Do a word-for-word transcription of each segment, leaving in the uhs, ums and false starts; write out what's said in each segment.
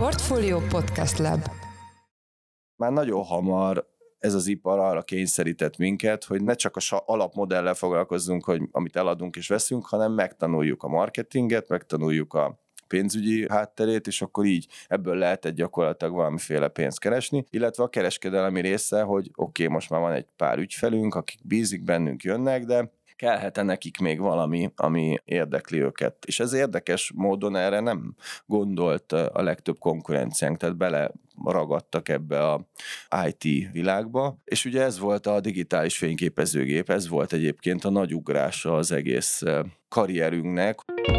Portfolio Podcast Lab. Már nagyon hamar ez az ipar arra kényszerített minket, hogy ne csak a alapmodellel foglalkozzunk, hogy amit eladunk és veszünk, hanem megtanuljuk a marketinget, megtanuljuk a pénzügyi hátterét, és akkor így ebből lehetett gyakorlatilag valamiféle pénzt keresni, illetve a kereskedelmi része, hogy oké, okay, most már van egy pár ügyfelünk, akik bízik bennünk, jönnek, de kellhet-e nekik még valami, ami érdekli őket. És ez érdekes módon erre nem gondolt a legtöbb konkurenciánk, tehát bele ragadtak ebbe a i té világba, és ugye ez volt a digitális fényképezőgép, ez volt egyébként a nagy ugrása az egész karrierünknek.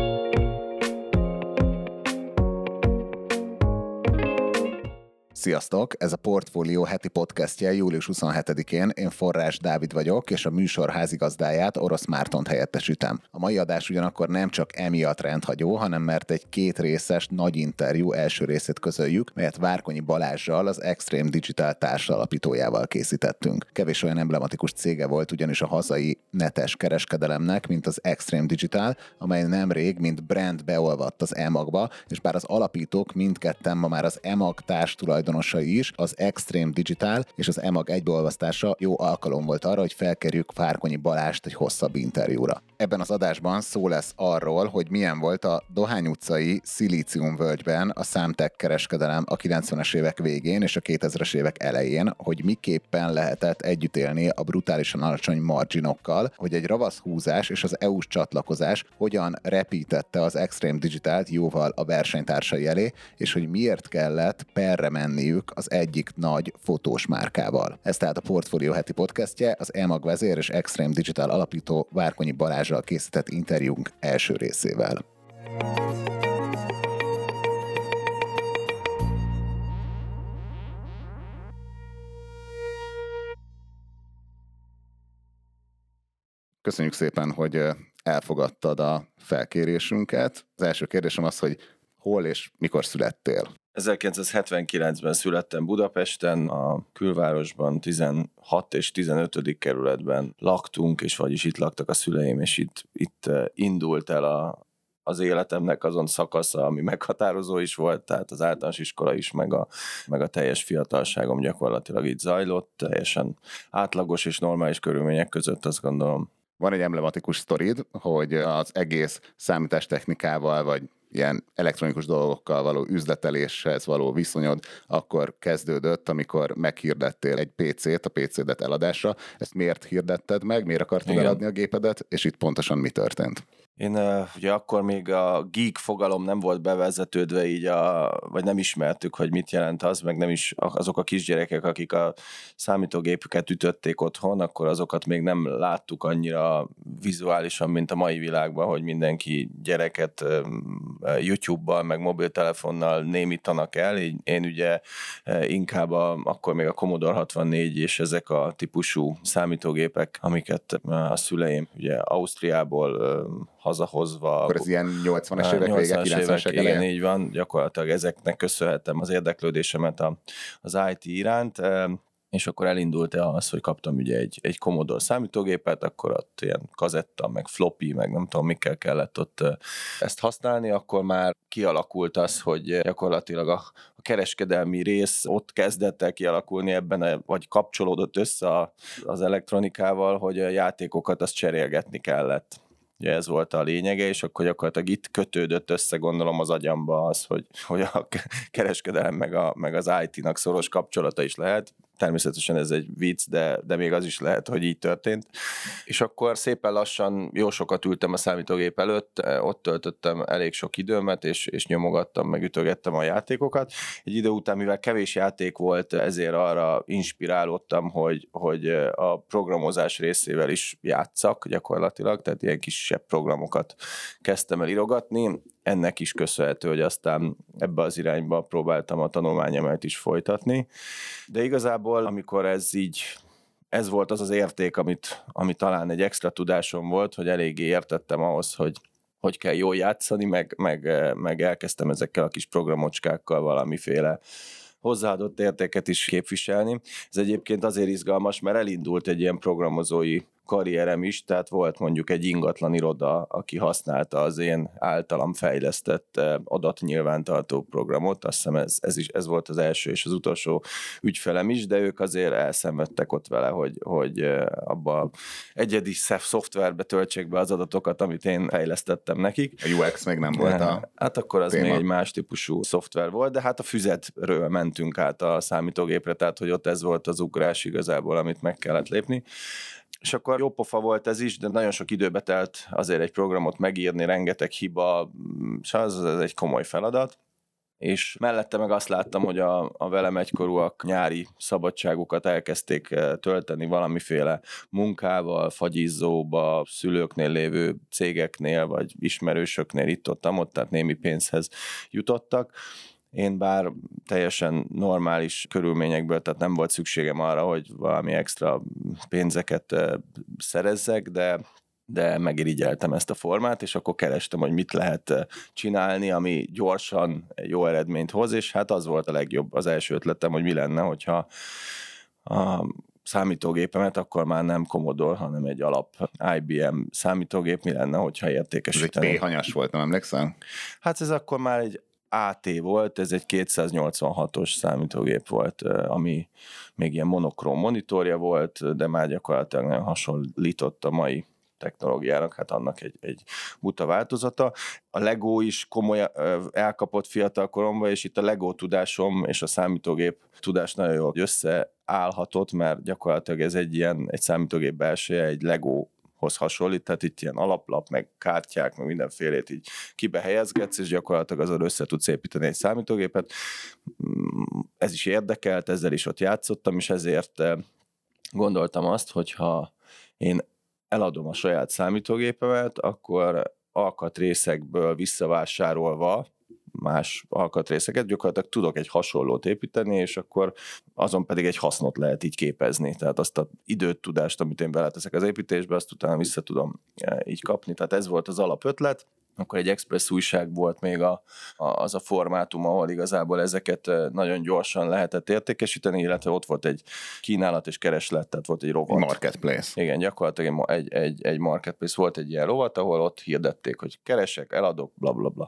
Sziasztok! Ez a Portfolio heti podcastje július huszonhetedikén. Én Forrás Dávid vagyok, és a műsor házigazdáját, Orosz Mártont helyettesítem. A mai adás ugyanakkor nem csak emiatt rendhagyó, hanem mert egy két részes nagy interjú első részét közöljük, melyet Várkonyi Balázssal, az Extreme Digital társalapítójával készítettünk. Kevés olyan emblematikus cége volt ugyanis a hazai netes kereskedelemnek, mint az Extreme Digital, amely nemrég mint brand beolvadt az e magba, és bár az alapítók mindketten ma már az e mag társtulajdonosai is, az Extreme Digital és az e mag egybeolvasztása jó alkalom volt arra, hogy felkerjük Várkonyi Balást egy hosszabb interjúra. Ebben az adásban szó lesz arról, hogy milyen volt a Dohány utcai szilíciumvölgyben a számtech kereskedelem a kilencvenes évek végén és a kétezres évek elején, hogy miképpen lehetett együtt élni a brutálisan alacsony marginokkal, hogy egy ravaszhúzás és az é u-s csatlakozás hogyan repítette az Extreme Digitalt jóval a versenytársai elé, és hogy miért kellett perre menniük az egyik nagy fotós márkával. Ez tehát a Portfolio heti podcastje, az e mag vezér és Extreme Digital alapító Várkonyi Balázssal készített interjúnk első részével. Köszönjük szépen, hogy elfogadtad a felkérésünket. Az első kérdésem az, hogy hol és mikor születtél? ezerkilencszázhetvenkilencben születtem Budapesten, a külvárosban tizenhat és tizenötödik kerületben laktunk, és vagyis itt laktak a szüleim, és itt, itt indult el a, az életemnek azon szakasza, ami meghatározó is volt, tehát az általános iskola is, meg a, meg a teljes fiatalságom gyakorlatilag itt zajlott, teljesen átlagos és normális körülmények között, azt gondolom. Van egy emblematikus sztorid, hogy az egész számítástechnikával, vagy ilyen elektronikus dolgokkal való üzleteléshez való viszonyod akkor kezdődött, amikor meghirdettél egy pé cét, a pé cédet eladásra. Ezt miért hirdetted meg, miért akartad Igen. eladni a gépedet, és itt pontosan mi történt? Én ugye akkor még a geek fogalom nem volt bevezetődve, így a, vagy nem ismertük, hogy mit jelent az, meg nem is azok a kisgyerekek, akik a számítógépüket ütötték otthon, akkor azokat még nem láttuk annyira vizuálisan, mint a mai világban, hogy mindenki gyereket YouTube-bal, meg mobiltelefonnal némítanak el. Így én ugye inkább a, akkor még a Commodore hatvannégy és ezek a típusú számítógépek, amiket a szüleim ugye Ausztriából hazahozva. Akkor ez ilyen nyolcvanas évek vége, kilencvenes évek elején. Igen, így van, gyakorlatilag ezeknek köszönhetem az érdeklődésemet az i té iránt, és akkor elindult el az, hogy kaptam ugye egy, egy Commodore számítógépet, akkor ott ilyen kazetta, meg floppy, meg nem tudom, mikkel kellett ott ezt használni, akkor már kialakult az, hogy gyakorlatilag a, a kereskedelmi rész ott kezdett el kialakulni ebben, a, vagy kapcsolódott össze az elektronikával, hogy a játékokat azt cserélgetni kellett. Ugye ez volt a lényege, és akkor gyakorlatilag itt kötődött össze, gondolom az agyamba az, hogy, hogy a kereskedelem meg, a, meg az i té-nak szoros kapcsolata is lehet. Természetesen ez egy vicc, de, de még az is lehet, hogy így történt. És akkor szépen lassan jó sokat ültem a számítógép előtt, ott töltöttem elég sok időmet, és, és nyomogattam, meg ütögettem a játékokat. Egy idő után, mivel kevés játék volt, ezért arra inspirálódtam, hogy, hogy a programozás részével is játsszak gyakorlatilag, tehát ilyen kisebb programokat kezdtem el írogatni. Ennek is köszönhető, hogy aztán ebbe az irányba próbáltam a tanulmányomat is folytatni. De igazából, amikor ez így, ez volt az az érték, amit, ami talán egy extra tudásom volt, hogy eléggé értettem ahhoz, hogy hogy kell jól játszani, meg, meg, meg elkezdtem ezekkel a kis programocskákkal valamiféle hozzáadott értéket is képviselni. Ez egyébként azért izgalmas, mert elindult egy ilyen programozói karrierem is, tehát volt mondjuk egy ingatlan iroda, aki használta az én általam fejlesztett adatnyilvántartó programot, azt hiszem ez, ez, is, ez volt az első és az utolsó ügyfelem is, de ők azért elszenvedtek ott vele, hogy, hogy abba egyedi szoftverbe töltsék be az adatokat, amit én fejlesztettem nekik. A u iksz még nem volt a Hát akkor az téma. még egy más típusú szoftver volt, de hát a füzetről mentünk át a számítógépre, tehát hogy ott ez volt az ugrás igazából, amit meg kellett lépni. És akkor jó pofa volt ez is, de nagyon sok időbe telt azért egy programot megírni, rengeteg hiba, és az, az egy komoly feladat. És mellette meg azt láttam, hogy a, a velem egykorúak nyári szabadságukat elkezdték tölteni valamiféle munkával, fagyizóba, szülőknél lévő cégeknél, vagy ismerősöknél itt-ott, ott, tehát némi pénzhez jutottak. Én bár teljesen normális körülményekből, tehát nem volt szükségem arra, hogy valami extra pénzeket szerezzek, de de megirigyeltem ezt a formát, és akkor kerestem, hogy mit lehet csinálni, ami gyorsan jó eredményt hoz, és hát az volt a legjobb, az első ötletem, hogy mi lenne, hogyha a számítógépemet akkor már nem Commodore, hanem egy alap i bé em számítógép, mi lenne, hogyha értékesíteni. Ez egy P-hanyas volt, nem emlékszem? Hát ez akkor már egy á té volt, ez egy kétszáznyolcvanhatos számítógép volt, ami még ilyen monokróm monitorja volt, de már gyakorlatilag nagyon hasonlított a mai technológiának, hát annak egy, egy buta változata. A Lego is komoly elkapott fiatal koromban, és itt a Lego tudásom és a számítógép tudás nagyon jól összeállhatott, mert gyakorlatilag ez egy ilyen, egy számítógép belseje, egy Legóhoz hasonlít, tehát itt ilyen alaplap, meg kártyák, meg mindenfélét így kibe helyezgetsz, és gyakorlatilag azon össze tudsz építeni egy számítógépet. Ez is érdekelt, ezzel is ott játszottam, és ezért gondoltam azt, hogyha én eladom a saját számítógépemet, akkor alkatrészekből visszavásárolva más alkatrészeket, gyakorlatilag tudok egy hasonlót építeni, és akkor azon pedig egy hasznot lehet így képezni. Tehát azt az időt, tudást, amit én beleteszek az építésbe, azt utána vissza tudom így kapni. Tehát ez volt az alapötlet. Akkor egy Express újság volt még a, a, az a formátum, ahol igazából ezeket nagyon gyorsan lehetett értékesíteni, illetve ott volt egy kínálat és kereslet, tehát volt egy rovat. Marketplace. Igen, gyakorlatilag egy, egy, egy marketplace volt egy ilyen rovat, ahol ott hirdették, hogy keresek, eladok, bla bla bla.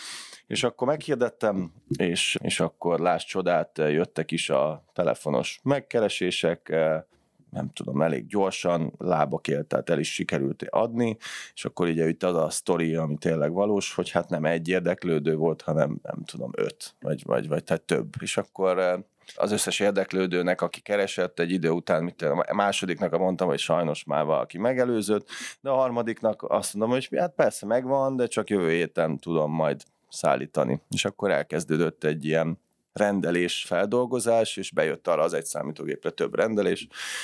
És akkor meghirdettem, és, és akkor láss csodát, jöttek is a telefonos megkeresések, nem tudom, elég gyorsan, lábakért, tehát el is sikerült adni, és akkor ugye itt az a sztori, ami tényleg valós, hogy hát nem egy érdeklődő volt, hanem nem tudom, öt, vagy, vagy, vagy tehát több. És akkor az összes érdeklődőnek, aki keresett egy idő után, mit tudom, a másodiknak mondtam, hogy sajnos már valaki megelőzött, de a harmadiknak azt mondom, hogy hát persze megvan, de csak jövő héten tudom majd szállítani. És akkor elkezdődött egy ilyen rendelés, feldolgozás, és bejött arra az egy számítógépre több rendelés,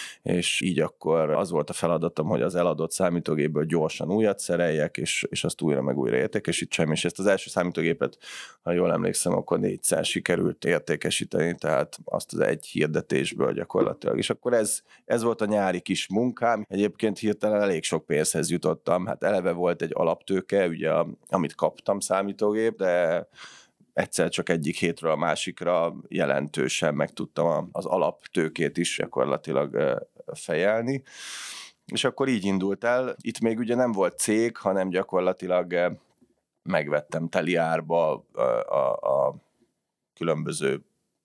és így akkor az volt a feladatom, hogy az eladott számítógépből gyorsan újat szereljek, és, és azt újra meg újra értékesítsem, és ezt az első számítógépet, ha jól emlékszem, akkor négyszer sikerült értékesíteni, tehát azt az egy hirdetésből gyakorlatilag. És akkor ez, ez volt a nyári kis munkám. Egyébként hirtelen elég sok pénzhez jutottam, hát eleve volt egy alaptőke, ugye, amit kaptam számítógép, de egyszer csak egyik hétről a másikra jelentősen meg tudtam az alaptőkét is gyakorlatilag fejelni. És akkor így indult el. Itt még ugye nem volt cég, hanem gyakorlatilag megvettem teli árba a, a, a különböző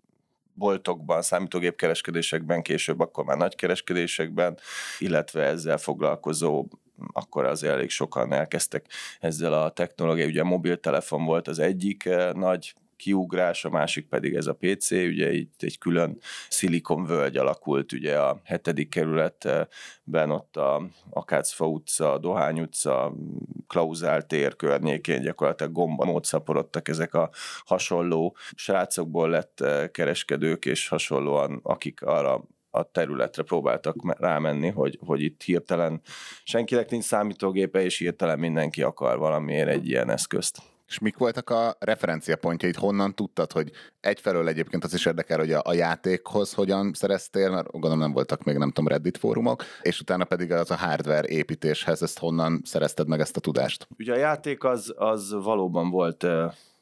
boltokban, számítógépkereskedésekben, később akkor már nagykereskedésekben, illetve ezzel foglalkozó, akkor azért elég sokan elkezdtek ezzel a technológiai, ugye a mobiltelefon volt az egyik nagy kiugrás, a másik pedig ez a pé cé, ugye itt egy külön szilikonvölgy alakult, ugye a hetedik kerületben ott a Akácfa utca, Dohány utca, Klauzál tér környékén gyakorlatilag gombamód szaporodtak ezek a hasonló srácokból lett kereskedők, és hasonlóan akik arra a területre próbáltak rámenni, hogy, hogy itt hirtelen senkinek nincs számítógépe, és hirtelen mindenki akar valamiért egy ilyen eszközt. És mik voltak a referenciapontjait? Honnan tudtad, hogy egyfelől egyébként az is érdekel, hogy a, a játékhoz hogyan szereztél, mert gondolom nem voltak még, nem tudom, Reddit fórumok, és utána pedig az a hardware építéshez, ezt honnan szerezted meg ezt a tudást? Ugye a játék az, az valóban volt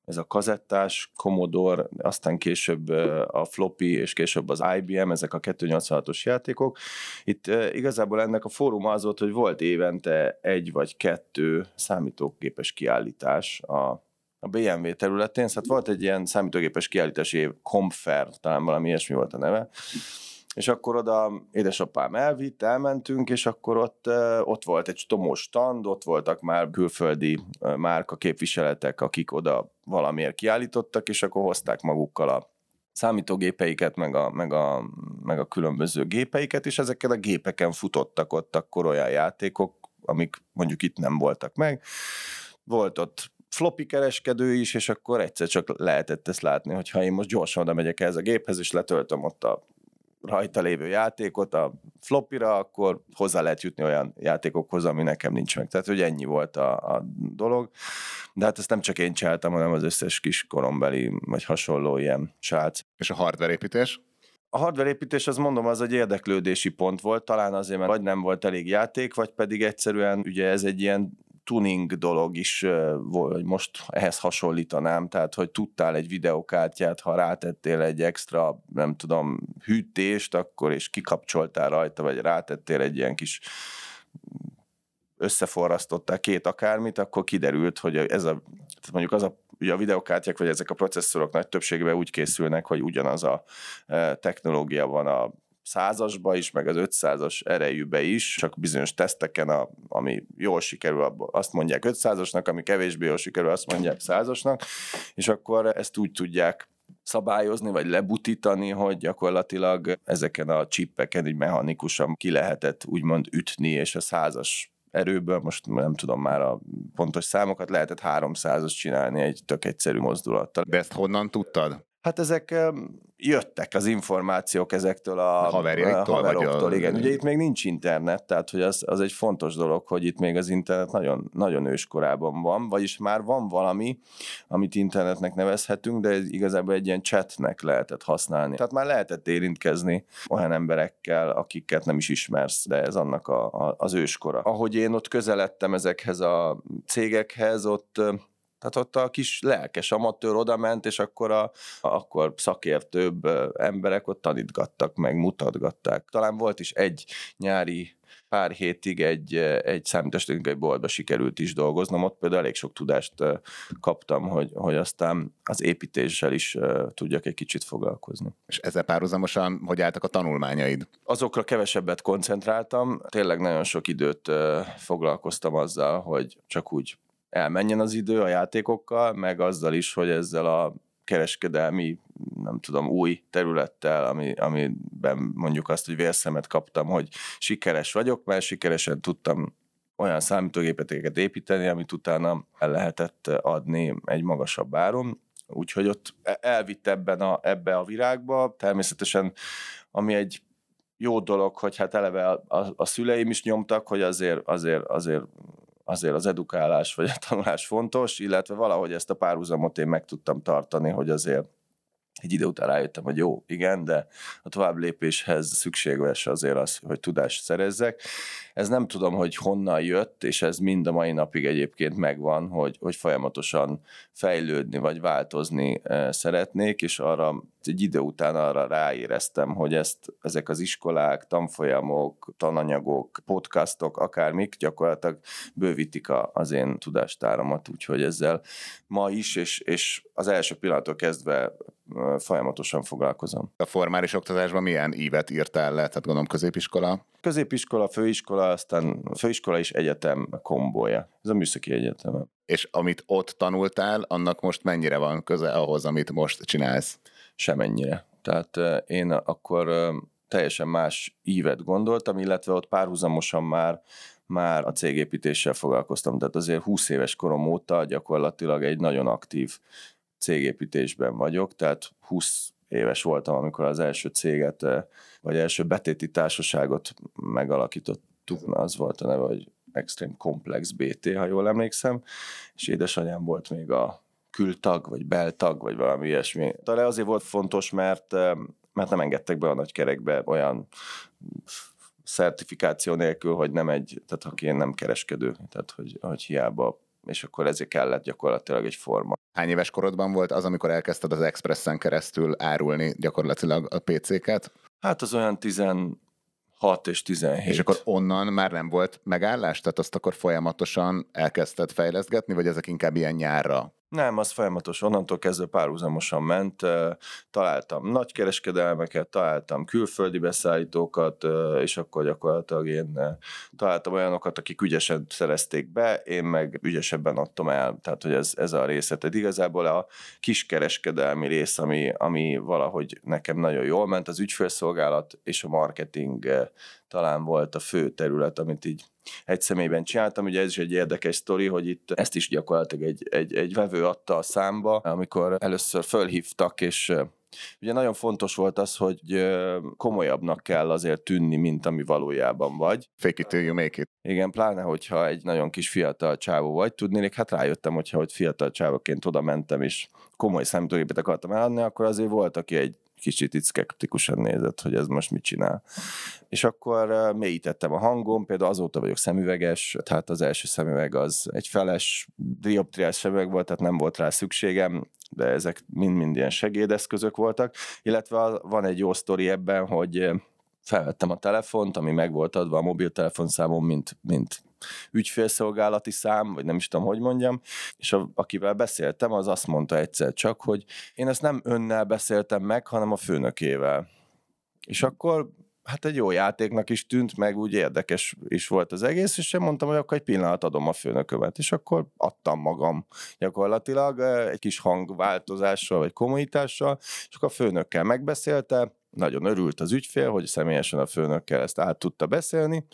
ez a kazettás Commodore, aztán később a floppy, és később az I B M, ezek a kétszáznyolcvanhatos játékok. Itt igazából ennek a fórum az volt, hogy volt évente egy vagy kettő számítógépes kiállítás a, a bé em vé területén, szóval volt egy ilyen számítógépes kiállítási év, Compfair, talán valami ilyesmi volt a neve, és akkor oda édesapám elvitt, elmentünk, és akkor ott, ott volt egy tomó stand, ott voltak már külföldi márka képviseletek, akik oda valamiért kiállítottak, és akkor hozták magukkal a számítógépeiket, meg a, meg a, meg a különböző gépeiket, és ezeken a gépeken futottak ott akkor olyan játékok, amik mondjuk itt nem voltak meg. Volt ott floppy kereskedő is, és akkor egyszer csak lehetett ezt látni, hogyha én most gyorsan oda megyek ehhez a géphez, és letöltöm ott a rajta lévő játékot a floppira, akkor hozzá lehet jutni olyan játékokhoz, ami nekem nincs meg. Tehát, hogy ennyi volt a, a dolog. De hát ezt nem csak én csináltam, hanem az összes kis korombeli, vagy hasonló ilyen srác. És a hardware építés? A hardware építés, azt mondom, az egy érdeklődési pont volt, talán azért, mert vagy nem volt elég játék, vagy pedig egyszerűen ugye ez egy ilyen tuning dolog is volt, most ehhez hasonlítanám, tehát, hogy tudtál egy videokártyát, ha rátettél egy extra, nem tudom, hűtést, akkor és kikapcsoltál rajta, vagy rátettél egy ilyen kis összeforrasztottál két akármit, akkor kiderült, hogy ez a, mondjuk az a, ugye a videokártyák, vagy ezek a processzorok nagy többségében úgy készülnek, hogy ugyanaz a technológia van a százasba is, meg az ötszázas erejűbe is, csak bizonyos teszteken, a, ami jól sikerül, azt mondják ötszázasnak, ami kevésbé jól sikerül, azt mondják százasnak, és akkor ezt úgy tudják szabályozni, vagy lebutítani, hogy gyakorlatilag ezeken a csippeken így mechanikusan ki lehetett úgymond ütni, és a százas erőből, most nem tudom már a pontos számokat, lehetett háromszázas csinálni egy tök egyszerű mozdulattal. De ezt honnan tudtad? Hát ezek jöttek az információk ezektől a, a haverjaiktól, haveroktól, a... igen. Ugye itt még nincs internet, tehát hogy az, az egy fontos dolog, hogy itt még az internet nagyon, nagyon őskorában van, vagyis már van valami, amit internetnek nevezhetünk, de ez igazából egy ilyen chatnek lehetett használni. Tehát már lehetett érintkezni olyan emberekkel, akiket nem is ismersz, de ez annak a, a, az őskora. Ahogy én ott közeledtem ezekhez a cégekhez, ott tehát ott a kis lelkes amatőr oda ment, és akkor, a, akkor szakértőbb emberek ott tanítgattak meg, mutatgatták. Talán volt is egy nyári pár hétig egy, egy számítástechnikai boltba sikerült is dolgoznom, ott például elég sok tudást kaptam, hogy, hogy aztán az építéssel is tudjak egy kicsit foglalkozni. És ezzel párhuzamosan hogy álltak a tanulmányaid? Azokra kevesebbet koncentráltam, tényleg nagyon sok időt foglalkoztam azzal, hogy csak úgy elmenjen az idő a játékokkal, meg azzal is, hogy ezzel a kereskedelmi, nem tudom, új területtel, ami, amiben mondjuk azt, hogy vérszemet kaptam, hogy sikeres vagyok, mert sikeresen tudtam olyan számítógépeket építeni, amit utána el lehetett adni egy magasabb áron. Úgyhogy ott elvitt ebben a, ebbe a virágba. Természetesen, ami egy jó dolog, hogy hát eleve a, a, a szüleim is nyomtak, hogy azért, azért, azért azért az edukálás vagy a tanulás fontos, illetve valahogy ezt a párhuzamot én meg tudtam tartani, hogy azért egy idő után rájöttem, hogy jó, igen, de a tovább lépéshez szükséges azért az, hogy tudást szerezzek. Ez nem tudom, hogy honnan jött, és ez mind a mai napig egyébként megvan, hogy, hogy folyamatosan fejlődni vagy változni szeretnék, és arra egy idő után arra ráéreztem, hogy ezt, ezek az iskolák, tanfolyamok, tananyagok, podcastok, akármik gyakorlatilag bővítik a, az én tudástáramat, úgyhogy ezzel ma is, és, és az első pillanattól kezdve folyamatosan foglalkozom. A formális oktatásban milyen ívet írtál le? Tehát gondolom középiskola? Középiskola, főiskola, aztán főiskola és egyetem kombója. Ez a műszaki egyetem. És amit ott tanultál, annak most mennyire van köze ahhoz, amit most csinálsz? Semennyire. Tehát én akkor teljesen más ívet gondoltam, illetve ott párhuzamosan már már a cégépítéssel foglalkoztam. Tehát azért húsz éves korom óta gyakorlatilag egy nagyon aktív cégépítésben vagyok, tehát húsz éves voltam, amikor az első céget, vagy első betéti társaságot megalakítottuk, az volt a neve, hogy Extreme Complex bé té, ha jól emlékszem, és édesanyám volt még a kültag, vagy beltag, vagy valami ilyesmi. De azért volt fontos, mert, mert nem engedtek be a nagy kerekbe olyan szertifikáció nélkül, hogy nem egy, tehát aki én nem kereskedő, tehát hogy, hogy hiába és akkor ezért kellett gyakorlatilag egy forma. Hány éves korodban volt az, amikor elkezdted az Expressen keresztül árulni gyakorlatilag a pé céket? Hát az olyan tizenhat és tizenhét. És akkor onnan már nem volt megállás? Tehát azt akkor folyamatosan elkezdted fejlesztgetni, vagy ezek inkább ilyen nyárra? Nem, az folyamatos, onnantól kezdve párhuzamosan ment. Találtam nagykereskedelmeket, találtam külföldi beszállítókat, és akkor gyakorlatilag én találtam olyanokat, akik ügyesen szerezték be, én meg ügyesebben adtam el. Tehát, hogy ez, ez a része. Tehát igazából a kiskereskedelmi rész, ami, ami valahogy nekem nagyon jól ment, az ügyfélszolgálat és a marketing talán volt a fő terület, amit így egy személyben csináltam. Ugye ez is egy érdekes sztori, hogy itt ezt is gyakorlatilag egy, egy, egy vevő adta a számba, amikor először fölhívtak, és ugye nagyon fontos volt az, hogy komolyabbnak kell azért tűnni, mint ami valójában vagy. Fake it till you make it. Igen, pláne, hogyha egy nagyon kis fiatal csávó vagy, tudnélik, hát rájöttem, hogyha hogy fiatal csávóként oda mentem, és komoly számítógépet akartam eladni, akkor azért volt, aki egy kicsit itt szkeptikusan nézett, hogy ez most mit csinál. És akkor mélyítettem a hangom, például azóta vagyok szemüveges, tehát az első szemüveg az egy feles, dioptriás szemüveg volt, tehát nem volt rá szükségem, de ezek mind-mind ilyen segédeszközök voltak, illetve van egy jó sztori ebben, hogy felvettem a telefont, ami meg volt adva a mobiltelefonszámom, mint, mint ügyfélszolgálati szám, vagy nem is tudom, hogy mondjam, és a, akivel beszéltem, az azt mondta egyszer csak, hogy én ezt nem önnel beszéltem meg, hanem a főnökével. És akkor hát egy jó játéknak is tűnt, meg úgy érdekes is volt az egész, és én mondtam, hogy akkor egy pillanat adom a főnökömet, és akkor adtam magam gyakorlatilag egy kis hangváltozással, vagy kommunítással, és akkor a főnökkel megbeszélte, nagyon örült az ügyfél, hogy személyesen a főnökkel ezt át tudta beszélni.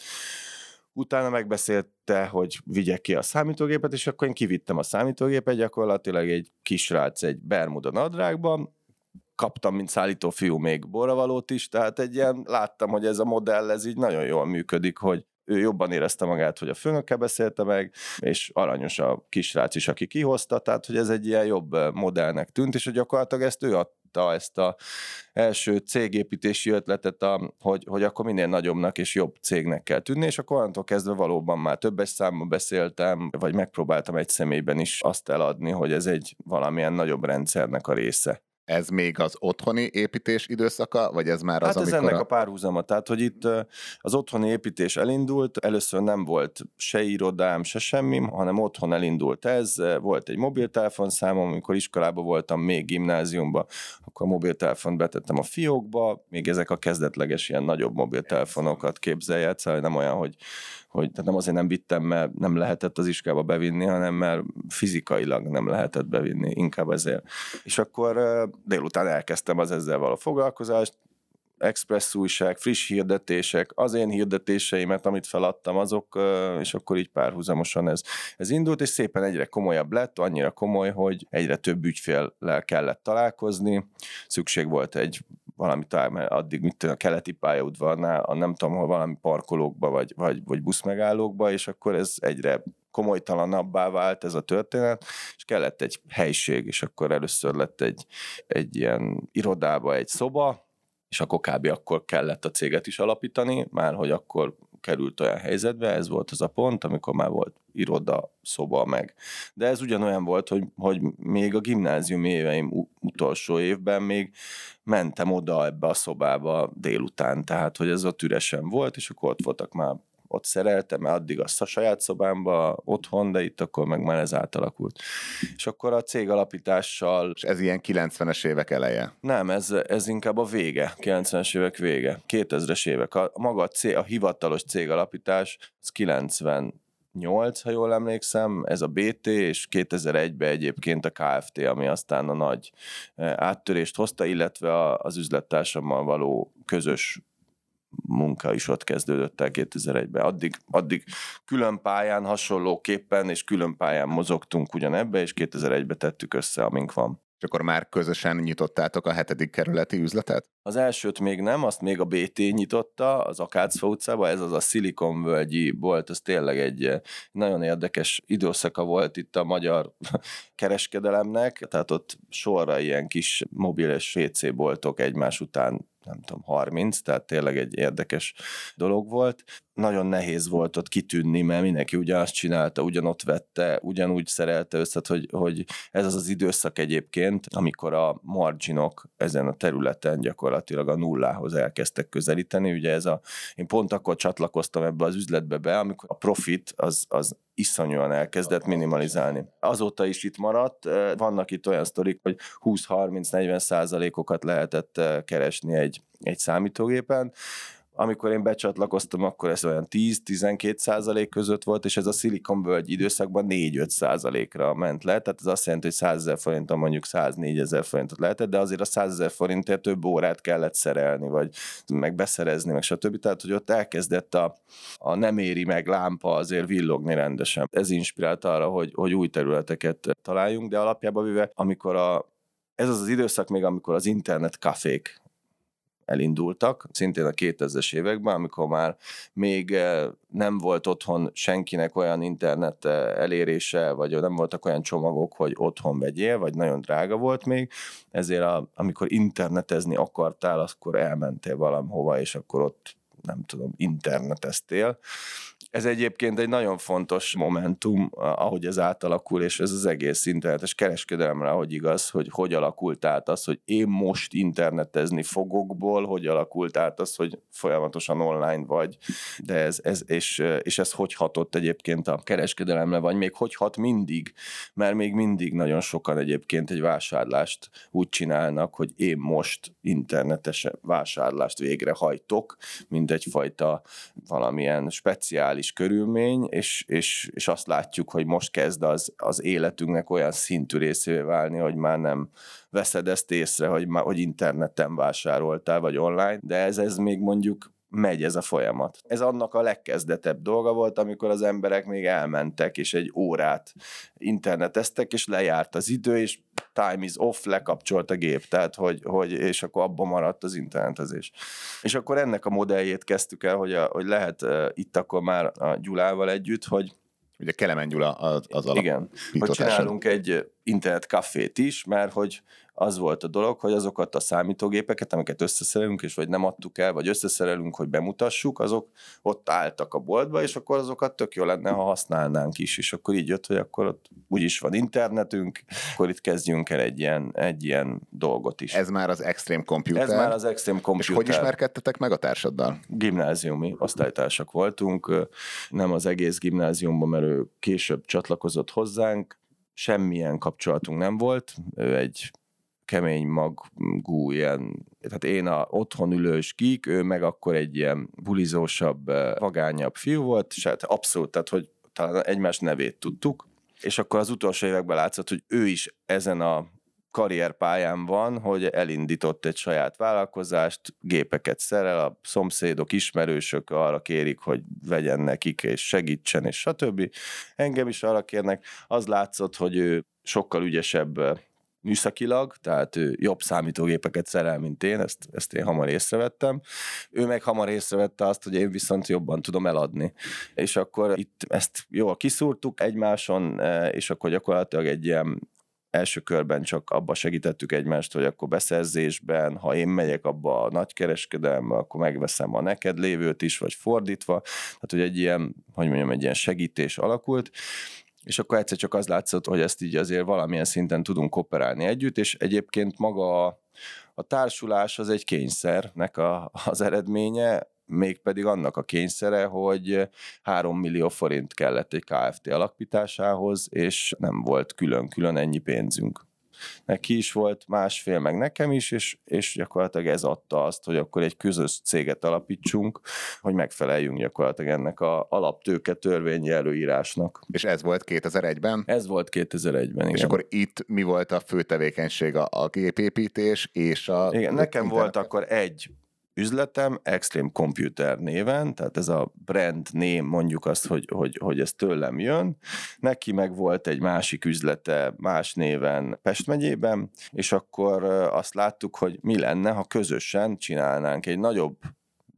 Utána megbeszélte, hogy vigye ki a számítógépet, és akkor én kivittem a számítógépet, gyakorlatilag egy kisrác egy bermuda nadrágban, kaptam, mint szállító fiú még borravalót is, tehát egy ilyen, láttam, hogy ez a modell, ez így nagyon jól működik, hogy ő jobban érezte magát, hogy a főnökkel beszélte meg, és aranyos a kisrác is, aki kihozta, tehát hogy ez egy ilyen jobb modellnek tűnt, és hogy gyakorlatilag ezt ő adta, ezt az első cégépítési ötletet, a, hogy, hogy akkor minél nagyobbnak és jobb cégnek kell tűnni, és akkor onnantól kezdve valóban már többes számban beszéltem, vagy megpróbáltam egy személyben is azt eladni, hogy ez egy valamilyen nagyobb rendszernek a része. Ez még az otthoni építés időszaka, vagy ez már az, hát ez amikor... ennek a... a párhuzama, tehát hogy itt az otthoni építés elindult, először nem volt se irodám, se semmi, hanem otthon elindult ez, volt egy mobiltelefonszámom, amikor iskolában voltam, még gimnáziumban, akkor a mobiltelefont betettem a fiókba, még ezek a kezdetleges ilyen nagyobb mobiltelefonokat képzelj, szóval nem olyan, hogy hogy tehát nem azért nem vittem, mert nem lehetett az iskolába bevinni, hanem mert fizikailag nem lehetett bevinni, inkább ezért. És akkor délután elkezdtem az ezzel való foglalkozást, express újság, friss hirdetések, az én hirdetéseimet, amit feladtam, azok, és akkor így párhuzamosan ez, ez indult, és szépen egyre komolyabb lett, annyira komoly, hogy egyre több ügyféllel kellett találkozni, szükség volt egy valami talán, mert addig mit tudom, a keleti pályaudvarnál, a nem tudom, hol valami parkolókba, vagy, vagy, vagy buszmegállókba, és akkor ez egyre komolytalanabbá vált ez a történet, és kellett egy helység, és akkor először lett egy, egy ilyen irodába egy szoba, és akkor kb. Akkor kellett a céget is alapítani, már hogy akkor került olyan helyzetbe, ez volt az a pont, amikor már volt iroda, szoba meg. De ez ugyanolyan volt, hogy, hogy még a gimnázium éveim utolsó évben még mentem oda ebbe a szobába délután, tehát hogy ez ott üresen volt, és akkor ott voltak már, ott szereltem, mert addig azt a saját szobámba otthon, de itt akkor meg már ez átalakult. És akkor a cég alapítással... És ez ilyen kilencvenes évek eleje? Nem, ez, ez inkább a vége, kilencvenes évek vége, kétezres évek. A, maga a, cég, a hivatalos cég alapítás, az kilencvennyolc, ha jól emlékszem, ez a bé té, és kétezer-egyben egyébként a ká ef té, ami aztán a nagy áttörést hozta, illetve az üzlettársammal való közös munka is ott kezdődött el kétezer-egyben. Addig, addig külön pályán hasonlóképpen, és külön pályán mozogtunk ugyanebbe, és kétezer-egyben tettük össze, amink van. És akkor már közösen nyitottátok a hetedik kerületi üzletet? Az elsőt még nem, azt még a bé té nyitotta, az Akácfa utcába, ez az a szilikonvölgyi bolt, ez tényleg egy nagyon érdekes időszaka volt itt a magyar kereskedelemnek, tehát ott sorra ilyen kis mobil és vé cé boltok egymás után nem tudom, harminc, tehát tényleg egy érdekes dolog volt. Nagyon nehéz volt ott kitűnni, mert mindenki ugyanazt csinálta, ugyanott vette, ugyanúgy szerelte össze, hogy, hogy ez az az időszak egyébként, amikor a marginok ezen a területen gyakorlatilag a nullához elkezdtek közelíteni. Ugye ez a, én pont akkor csatlakoztam ebbe az üzletbe be, amikor a profit az, az iszonyúan elkezdett minimalizálni. Azóta is itt maradt, vannak itt olyan sztorik, hogy húsz-harminc-negyven százalékokat lehetett keresni egy, egy számítógépen. Amikor én becsatlakoztam, akkor ez olyan tíz-tizenkét százalék között volt, és ez a Silicon Valley időszakban négy-öt százalékra ment le, tehát ez azt jelenti, hogy százezer forinton mondjuk száznégyezer forintot lehetett, de azért a százezer forintért több órát kellett szerelni, vagy meg beszerezni, meg stb. Tehát, hogy ott elkezdett a, a nem éri meg lámpa azért villogni rendesen. Ez inspirált arra, hogy, hogy új területeket találjunk, de alapjában véve, amikor a, ez az az időszak még, amikor az internet kafék elindultak, szintén a kétezres években, amikor már még nem volt otthon senkinek olyan internet elérése, vagy nem voltak olyan csomagok, hogy otthon vegyél, vagy nagyon drága volt még, ezért a, amikor internetezni akartál, akkor elmentél valahova, és akkor ott nem tudom, interneteztél. Ez egyébként egy nagyon fontos momentum, ahogy ez átalakul, és ez az egész internetes kereskedelemre, ahogy igaz, hogy hogy alakult át az, hogy én most internetezni fogokból, hogy alakult át az, hogy folyamatosan online vagy, de ez, ez és, és ez hogy hatott egyébként a kereskedelemre, vagy még hogy hat mindig, mert még mindig nagyon sokan egyébként egy vásárlást úgy csinálnak, hogy én most internetes vásárlást végrehajtok, mint egyfajta valamilyen speciális körülmény, és, és, és azt látjuk, hogy most kezd az, az életünknek olyan szintű részévé válni, hogy már nem veszed ezt észre, hogy, hogy interneten vásároltál, vagy online, de ez, ez még mondjuk megy ez a folyamat. Ez annak a legkezdetebb dolga volt, amikor az emberek még elmentek, és egy órát interneteztek, és lejárt az idő, és time is off, lekapcsolt a gép, tehát hogy, hogy és akkor abban maradt az internetezés. És akkor ennek a modelljét kezdtük el, hogy, a, hogy lehet uh, itt akkor már a Gyulával együtt, hogy ugye Kelemen Gyula az, az alap. Igen, hogy csinálunk egy internetkafét is, mert hogy az volt a dolog, hogy azokat a számítógépeket, amiket összeszerelünk, és vagy nem adtuk el, vagy összeszerelünk, hogy bemutassuk, azok ott álltak a boltba, és akkor azokat tök jó lenne, ha használnánk is, és akkor így jött, hogy akkor ott úgyis van internetünk, akkor itt kezdjünk el egy ilyen, egy ilyen dolgot is. Ez már az Extreme Computer. Ez már az Extreme Computer. És hogy ismerkedtetek meg a társaddal? Gimnáziumi osztálytársak voltunk, nem az egész gimnáziumban, mert ő később csatlakozott hozzánk, semmilyen kapcsolatunk nem volt, ő egy kemény magú, ilyen, tehát én a otthon ülős kik, ő meg akkor egy ilyen bulizósabb, vagányabb fiú volt, és hát abszolút, tehát hogy talán egymás nevét tudtuk, és akkor az utolsó években látszott, hogy ő is ezen a karrierpályán van, hogy elindított egy saját vállalkozást, gépeket szerel, a szomszédok, ismerősök arra kérik, hogy vegyen nekik, és segítsen, és stb. Engem is arra kérnek. Az látszott, hogy ő sokkal ügyesebb műszakilag, tehát ő jobb számítógépeket szerel, mint én, ezt, ezt én hamar észrevettem. Ő meg hamar észrevette azt, hogy én viszont jobban tudom eladni. És akkor itt ezt jól kiszúrtuk egymáson, és akkor gyakorlatilag egy ilyen első körben csak abba segítettük egymást, hogy akkor beszerzésben, ha én megyek abba a nagykereskedelembe, akkor megveszem a neked lévőt is, vagy fordítva. Tehát, hogy egy ilyen, hogy mondjam, egy ilyen segítés alakult, és akkor egyszer csak az látszott, hogy ezt így azért valamilyen szinten tudunk operálni együtt, és egyébként maga a, a társulás az egy kényszernek a, az eredménye, mégpedig annak a kényszere, hogy három millió forint kellett egy ká ef té alapításához, és nem volt külön-külön ennyi pénzünk. Neki is volt másfél, meg nekem is, és, és gyakorlatilag ez adta azt, hogy akkor egy közös céget alapítsunk, hogy megfeleljünk gyakorlatilag ennek a alaptőke törvényi előírásnak. És ez volt kétezer-egyben? Ez volt kétezer-egyben, igen. És akkor itt mi volt a fő tevékenység? A, a gépépítés és a... Igen, nekem volt akkor egy üzletem, Extreme Computer néven, tehát ez a brand name, mondjuk azt, hogy, hogy, hogy ez tőlem jön. Neki meg volt egy másik üzlete más néven Pest megyében, és akkor azt láttuk, hogy mi lenne, ha közösen csinálnánk egy nagyobb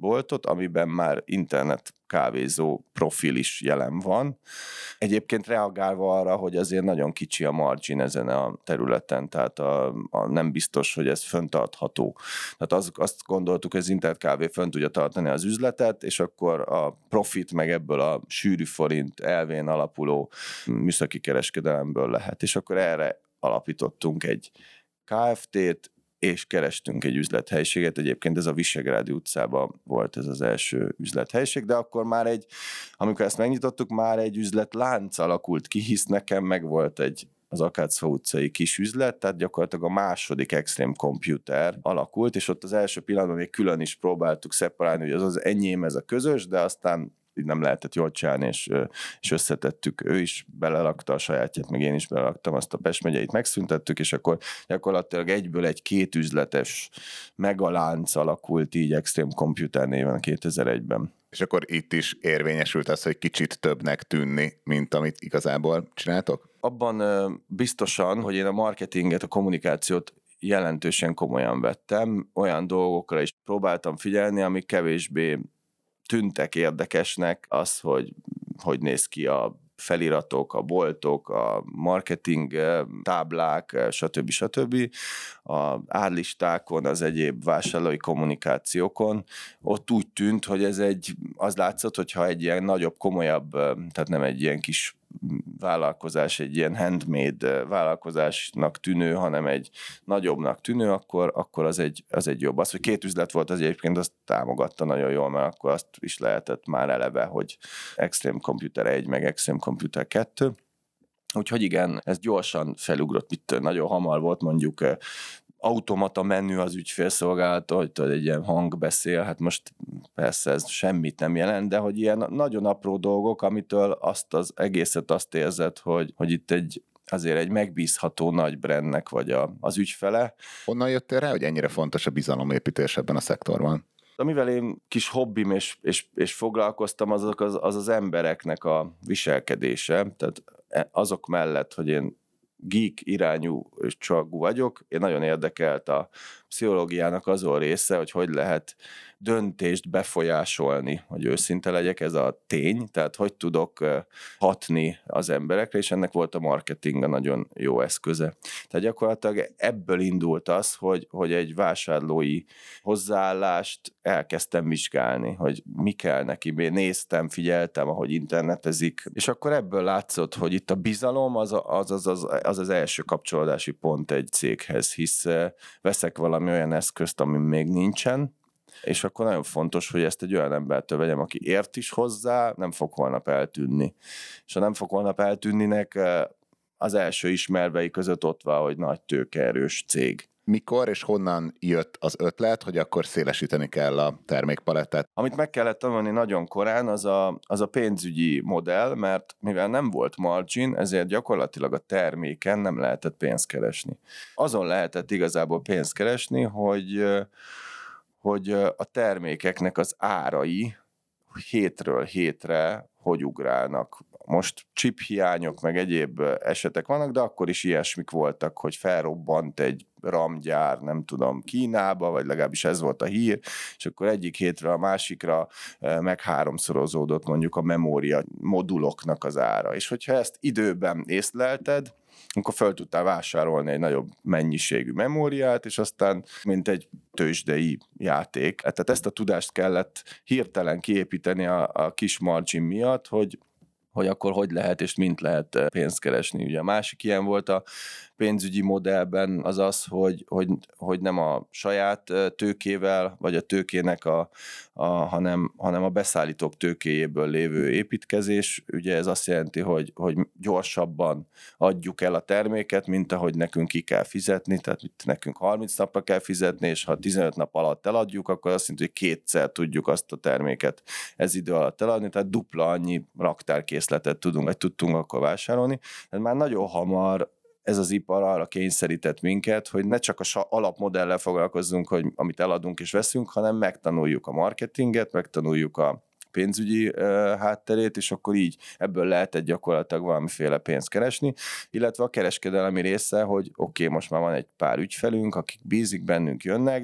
boltot, amiben már internet kávézó profil is jelen van. Egyébként reagálva arra, hogy azért nagyon kicsi a margin ezen a területen, tehát a, a nem biztos, hogy ez föntartható. Tehát az, azt gondoltuk, hogy az internetkávé fönn tudja tartani az üzletet, és akkor a profit meg ebből a sűrű forint elvén alapuló műszaki kereskedelemből lehet. És akkor erre alapítottunk egy ká ef té-t, és kerestünk egy üzlethelyiséget. Egyébként ez a Visegrádi utcában volt ez az első üzlethelyiség, de akkor már egy, amikor ezt megnyitottuk, már egy üzletlánc alakult ki, hisz nekem meg volt egy az Akácfa utcai kis üzlet, tehát gyakorlatilag a második Extreme Computer alakult, és ott az első pillanatban még külön is próbáltuk szeparálni, hogy az az enyém, ez a közös, de aztán így nem lehetett jól csinálni, és, és összetettük. Ő is belerakta a sajátját, meg én is beleraktam, azt a Pest megyeit megszüntettük, és akkor gyakorlatilag egyből egy kétüzletes megalánc alakult így Extreme Computer néven kétezer-egyben. És akkor itt is érvényesült az, hogy kicsit többnek tűnni, mint amit igazából csináltok? Abban biztosan, hogy én a marketinget, a kommunikációt jelentősen komolyan vettem, olyan dolgokra is próbáltam figyelni, amik kevésbé tűntek érdekesnek, az, hogy hogy néz ki a feliratok, a boltok, a marketing táblák, stb. stb. A árlistákon, az egyéb vásárlói kommunikációkon. Ott úgy tűnt, hogy ez egy, az látszott, hogyha egy ilyen nagyobb, komolyabb, tehát nem egy ilyen kis vállalkozás, egy ilyen handmade vállalkozásnak tűnő, hanem egy nagyobbnak tűnő, akkor, akkor az, egy, az egy jobb. Az, hogy két üzlet volt, az egyébként azt támogatta nagyon jól, mert akkor azt is lehetett már eleve, hogy Extreme Computer egy, meg Extreme Computer kettő. Úgyhogy igen, ez gyorsan felugrott, itt nagyon hamar volt mondjuk automata menü az ügyfélszolgálat, hogy tudod, egy ilyen hang beszél, hát most persze ez semmit nem jelent, de hogy ilyen nagyon apró dolgok, amitől azt az egészet azt érzed, hogy, hogy itt egy azért egy megbízható nagy brandnek vagy a, az ügyfele. Honnan jöttél rá, hogy ennyire fontos a bizalomépítés ebben a szektorban? Amivel én kis hobbim és, és, és foglalkoztam, azok az, az az embereknek a viselkedése, tehát azok mellett, hogy én geek irányú csagú vagyok, én nagyon érdekelt a pszichológiának azon része, hogy hogy lehet döntést befolyásolni, hogy őszinte legyek, ez a tény, tehát hogy tudok hatni az emberekre, és ennek volt a marketing a nagyon jó eszköze. Tehát gyakorlatilag ebből indult az, hogy, hogy egy vásárlói hozzáállást elkezdtem vizsgálni, hogy mi kell neki. Én néztem, figyeltem, ahogy internetezik, és akkor ebből látszott, hogy itt a bizalom az az, az, az, az, az első kapcsolódási pont egy céghez, hisz veszek valami olyan eszközt, ami még nincsen, és akkor nagyon fontos, hogy ezt egy olyan embertől vegyem, aki ért is hozzá, nem fog holnap eltűnni. És ha nem fog holnap eltűnninek, az első ismervei között ott van, hogy nagy tőkeerős cég. Mikor és honnan jött az ötlet, hogy akkor szélesíteni kell a termékpalettát? Amit meg kellett tanulni nagyon korán, az a, az a pénzügyi modell, mert mivel nem volt margin, ezért gyakorlatilag a terméken nem lehetett pénzt keresni. Azon lehetett igazából pénzt keresni, hogy hogy a termékeknek az árai hétről hétre hogy ugrálnak. Most chip hiányok, meg egyéb esetek vannak, de akkor is ilyesmik voltak, hogy felrobbant egy RAM-gyár, nem tudom, Kínába, vagy legalábbis ez volt a hír, és akkor egyik hétre a másikra meg háromszorozódott mondjuk a memória moduloknak az ára. És hogyha ezt időben észlelted, akkor fel tudtál vásárolni egy nagyobb mennyiségű memóriát, és aztán mint egy tőzsdei játék. Tehát ezt a tudást kellett hirtelen kiépíteni a, a kis margin miatt, hogy hogy akkor hogy lehet és mint lehet pénzt keresni. Ugye a másik ilyen volt a pénzügyi modellben az az, hogy, hogy, hogy nem a saját tőkével, vagy a tőkének, a, a, hanem, hanem a beszállítók tőkéjéből lévő építkezés. Ugye ez azt jelenti, hogy, hogy gyorsabban adjuk el a terméket, mint ahogy nekünk ki kell fizetni, tehát nekünk harminc napra kell fizetni, és ha tizenöt nap alatt eladjuk, akkor azt jelenti, hogy kétszer tudjuk azt a terméket ez idő alatt eladni, tehát dupla annyi raktárkészletet tudunk, vagy tudtunk akkor vásárolni. Tehát már nagyon hamar ez az ipar arra kényszerített minket, hogy ne csak a alapmodellel foglalkozzunk, hogy amit eladunk és veszünk, hanem megtanuljuk a marketinget, megtanuljuk a pénzügyi uh, hátterét, és akkor így ebből lehetett gyakorlatilag valamiféle pénzt keresni, illetve a kereskedelmi része, hogy oké, okay, most már van egy pár ügyfelünk, akik bízik bennünk, jönnek, de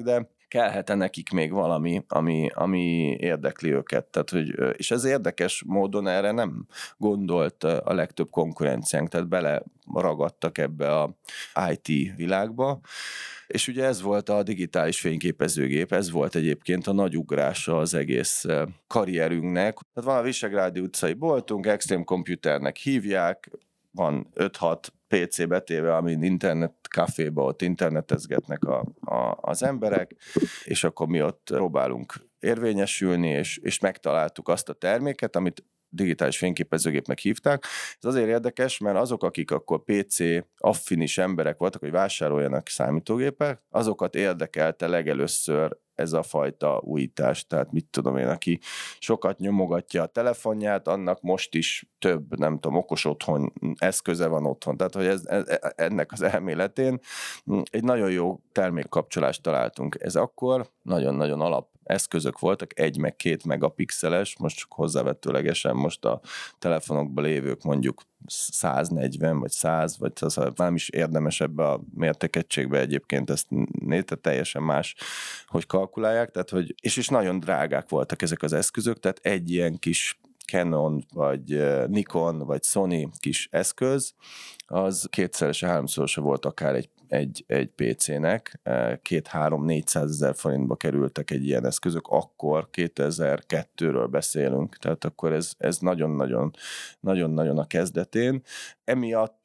kellhet-e nekik még valami, ami, ami érdekli őket. Tehát, hogy, és ez érdekes módon erre nem gondolt a legtöbb konkurenciánk, tehát bele ragadtak ebbe a i té világba, és ugye ez volt a digitális fényképezőgép, ez volt egyébként a nagy ugrása az egész karrierünknek. Tehát van a Visegrádi utcai boltunk, Extreme Computernek hívják, van öt-hat pé cé betéve, amin internet kaféba ott internetezgetnek a, a, az emberek, és akkor mi ott próbálunk érvényesülni, és, és megtaláltuk azt a terméket, amit digitális fényképezőgépnek hívták. Ez azért érdekes, mert azok, akik akkor pé cé affinis emberek voltak, hogy vásároljanak számítógépet, azokat érdekelte legelőször ez a fajta újítás. Tehát mit tudom én, aki sokat nyomogatja a telefonját, annak most is több, nem tudom, okos otthon eszköze van otthon. Tehát, hogy ez, ez, ennek az elméletén egy nagyon jó termékkapcsolást találtunk. Ez akkor nagyon-nagyon alap eszközök voltak, egy meg két megapixeles, most csak hozzávetőlegesen most a telefonokban lévők mondjuk száznegyven vagy száz, vagy az nem is érdemes ebbe a mértékegységbe egyébként ezt nézte, teljesen más, hogy kalkulálják, tehát, hogy, és is nagyon drágák voltak ezek az eszközök, tehát egy ilyen kis Canon, vagy Nikon, vagy Sony kis eszköz, az kétszerese, háromszorosa volt akár egy, egy, egy pé cének, két-három-négyszázezer forintba kerültek egy ilyen eszközök, akkor kétezer-kettőről beszélünk, tehát akkor ez, ez nagyon-nagyon, nagyon-nagyon a kezdetén. Emiatt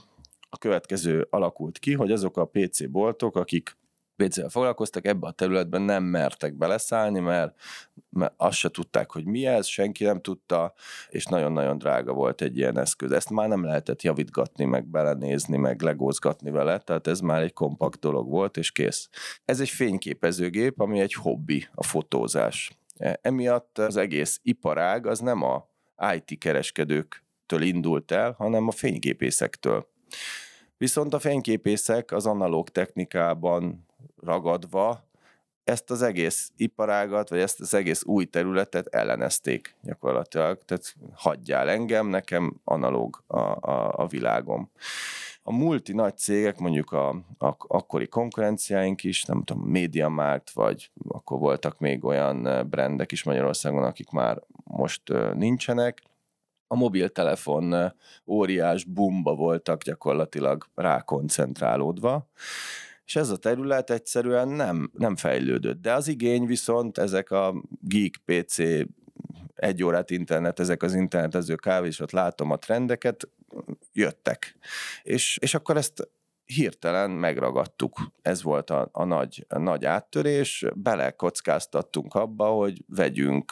a következő alakult ki, hogy azok a pé cé boltok, akik pé cével foglalkoztak, ebbe a területben nem mertek beleszállni, mert, mert azt se tudták, hogy mi ez, senki nem tudta, és nagyon-nagyon drága volt egy ilyen eszköz. Ezt már nem lehetett javítgatni, meg belenézni, meg legózgatni vele, tehát ez már egy kompakt dolog volt, és kész. Ez egy fényképezőgép, ami egy hobbi, a fotózás. Emiatt az egész iparág az nem a i té kereskedőktől indult el, hanem a fényképészektől. Viszont a fényképészek az analóg technikában ragadva ezt az egész iparágat, vagy ezt az egész új területet ellenezték gyakorlatilag. Tehát hagyjál engem, nekem analóg a, a, a világom. A multi nagy cégek, mondjuk a, a akkori konkurenciáink is, nem tudom, MediaMarkt, vagy akkor voltak még olyan brandek is Magyarországon, akik már most nincsenek, a mobiltelefon óriás bumba voltak gyakorlatilag rákoncentrálódva, és ez a terület egyszerűen nem, nem fejlődött. De az igény viszont ezek a geek pé cé, egy órát internet, ezek az internetező kávé, és ott látom a trendeket, jöttek. És, és akkor ezt hirtelen megragadtuk. Ez volt a, a, nagy, a nagy áttörés, belekockáztattunk abba, hogy vegyünk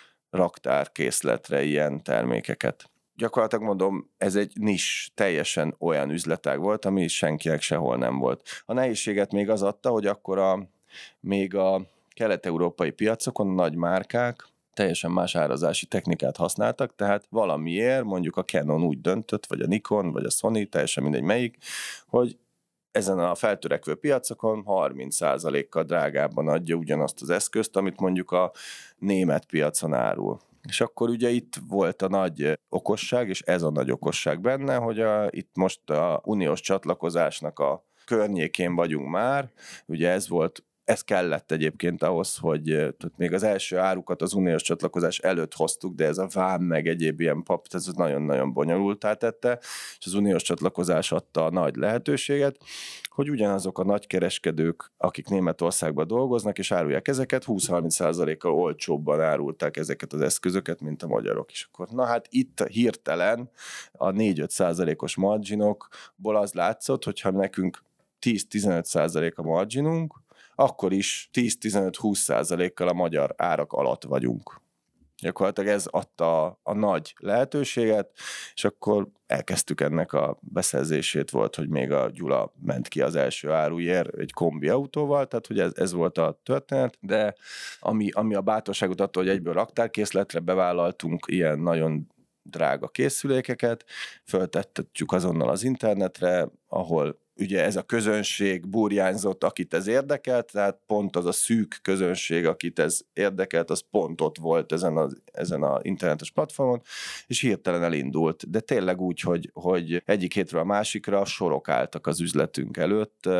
raktárkészletre ilyen termékeket. Gyakorlatilag mondom, ez egy nis, teljesen olyan üzletág volt, ami senkinek sehol nem volt. A nehézséget még az adta, hogy akkor a, még a kelet-európai piacokon a nagy márkák teljesen más árazási technikát használtak, tehát valamiért mondjuk a Canon úgy döntött, vagy a Nikon, vagy a Sony, teljesen mindegy melyik, hogy ezen a feltörekvő piacokon harminc százalékkal drágábban adja ugyanazt az eszközt, amit mondjuk a német piacon árul. És akkor ugye itt volt a nagy okosság, és ez a nagy okosság benne, hogy a, itt most a uniós csatlakozásnak a környékén vagyunk már, ugye ez volt, ez kellett egyébként ahhoz, hogy tehát még az első árukat az uniós csatlakozás előtt hoztuk, de ez a vám meg egyéb ilyen pap, ez nagyon-nagyon bonyolultá tette, és az uniós csatlakozás adta a nagy lehetőséget, hogy ugyanazok a nagykereskedők, akik Németországban dolgoznak és árulják ezeket, húsz-harminc százalékkal olcsóbban árulták ezeket az eszközöket, mint a magyarok is. Akkor, na hát itt hirtelen a négy-öt százalékos marginokból az látszott, hogyha nekünk tíz-tizenöt százalék a marginunk, akkor is tíz-tizenöt-húsz százalékkal a magyar árak alatt vagyunk. Gyakorlatilag ez adta a, a nagy lehetőséget, és akkor elkezdtük ennek a beszerzését, volt, hogy még a Gyula ment ki az első áruért egy kombi autóval, tehát hogy ez, ez volt a történet, de ami, ami a bátorságot adta, hogy egyből raktárkészletre bevállaltunk ilyen nagyon drága készülékeket, föltettetjük azonnal az internetre, ahol ugye ez a közönség burjánzott, akit ez érdekelt, tehát pont az a szűk közönség, akit ez érdekelt, az pont ott volt ezen a, ezen a internetes platformon, és hirtelen elindult. De tényleg úgy, hogy, hogy egyik hétről a másikra sorok álltak az üzletünk előtt,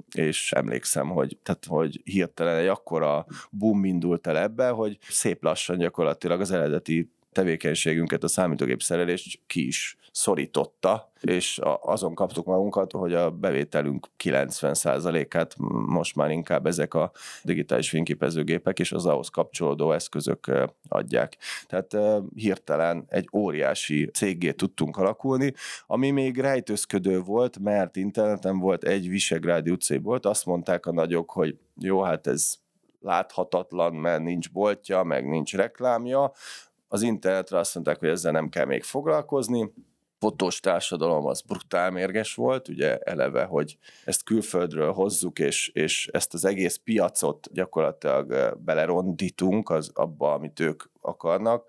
és emlékszem, hogy, tehát, hogy hirtelen egy akkora boom indult el ebbe, hogy szép lassan gyakorlatilag az eredeti tevékenységünket, a számítógép szerelést ki is szorította, és azon kaptuk magunkat, hogy a bevételünk kilencven százalékát most már inkább ezek a digitális fényképezőgépek és az ahhoz kapcsolódó eszközök adják. Tehát hirtelen egy óriási céggé tudtunk alakulni, ami még rejtőzködő volt, mert interneten volt egy Visegrádi utcai bolt, azt mondták a nagyok, hogy jó, hát ez láthatatlan, mert nincs boltja, meg nincs reklámja. Az internetre azt mondták, hogy ezzel nem kell még foglalkozni. Fotós társadalom az brutál mérges volt, ugye eleve, hogy ezt külföldről hozzuk, és, és ezt az egész piacot gyakorlatilag belerondítunk az, abba, amit ők akarnak.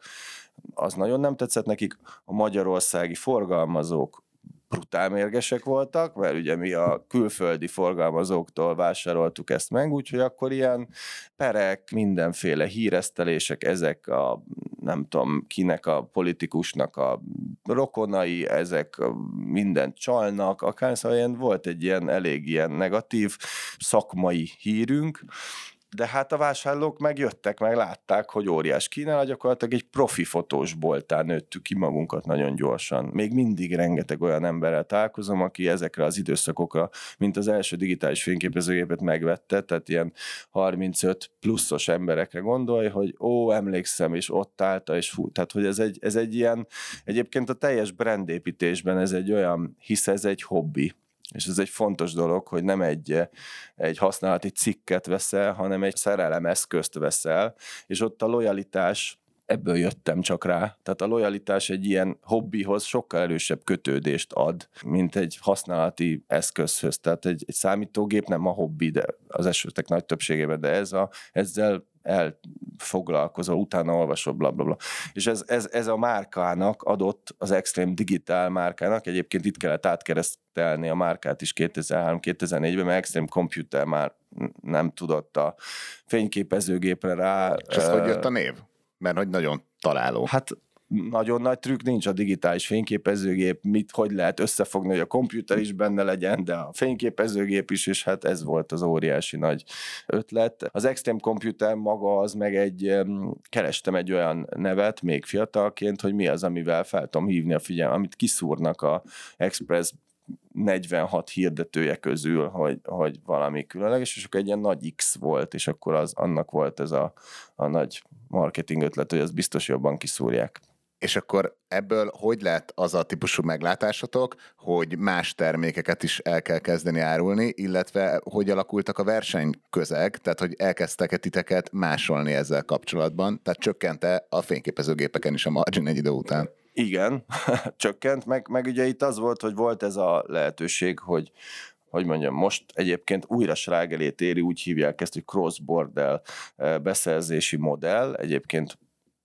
Az nagyon nem tetszett nekik. A magyarországi forgalmazók brutál mérgesek voltak, mert ugye mi a külföldi forgalmazóktól vásároltuk ezt meg, úgyhogy akkor ilyen perek, mindenféle híresztelések, ezek a nem tudom kinek a politikusnak a rokonai, ezek mindent csalnak, akár szóval ilyen, volt egy ilyen elég ilyen negatív szakmai hírünk, de hát a vásárlók megjöttek, meg látták, hogy óriás kínálat, gyakorlatilag egy profi fotós boltán nőttük ki magunkat nagyon gyorsan. Még mindig rengeteg olyan emberrel találkozom, aki ezekre az időszakokra, mint az első digitális fényképezőgépet megvette, tehát ilyen harmincöt pluszos emberekre gondolj, hogy ó, emlékszem, és ott állta, és fú, tehát hogy ez egy, ez egy ilyen, egyébként a teljes brandépítésben ez egy olyan, hisz ez egy hobbi. És ez egy fontos dolog, hogy nem egy, egy használati cikket veszel, hanem egy szerelemeszközt veszel, és ott a lojalitás, ebből jöttem csak rá, tehát a lojalitás egy ilyen hobbihoz sokkal erősebb kötődést ad, mint egy használati eszközhöz. Tehát egy, egy számítógép nem a hobbi, de az esetek nagy többségében, de ez a, ezzel elfoglalkozol, utána olvasol, blablabla. És ez, ez, ez a márkának adott, az Extreme Digital márkának, egyébként itt kellett átkeresztelni a márkát is kétezer-három kétezer-négyben, mert Extreme Computer már nem tudott a fényképezőgépre rá. És ez uh, hogy jött a név? Mert hogy nagyon találó. Hát nagyon nagy trükk nincs a digitális fényképezőgép, mit, hogy lehet összefogni, hogy a komputer is benne legyen, de a fényképezőgép is, és hát ez volt az óriási nagy ötlet. Az Extreme Computer maga az meg egy, kerestem egy olyan nevet, még fiatalként, hogy mi az, amivel fel tudom hívni a figyelmet, amit kiszúrnak a Express negyvenhat hirdetője közül, hogy, hogy valami különleges, és akkor egy ilyen nagy X volt, és akkor az, annak volt ez a, a nagy marketing ötlet, hogy azt biztos jobban kiszúrják. És akkor ebből hogy lett az a típusú meglátásotok, hogy más termékeket is el kell kezdeni árulni, illetve hogy alakultak a versenyközeg, tehát hogy elkezdtek-e titeket másolni ezzel kapcsolatban, tehát csökkent-e a fényképezőgépeken is a margin egy idő után? Igen, csökkent, meg, meg ugye itt az volt, hogy volt ez a lehetőség, hogy hogy mondjam, most egyébként újra slágelét éri, úgy hívják ezt, hogy cross-border beszerzési modell, egyébként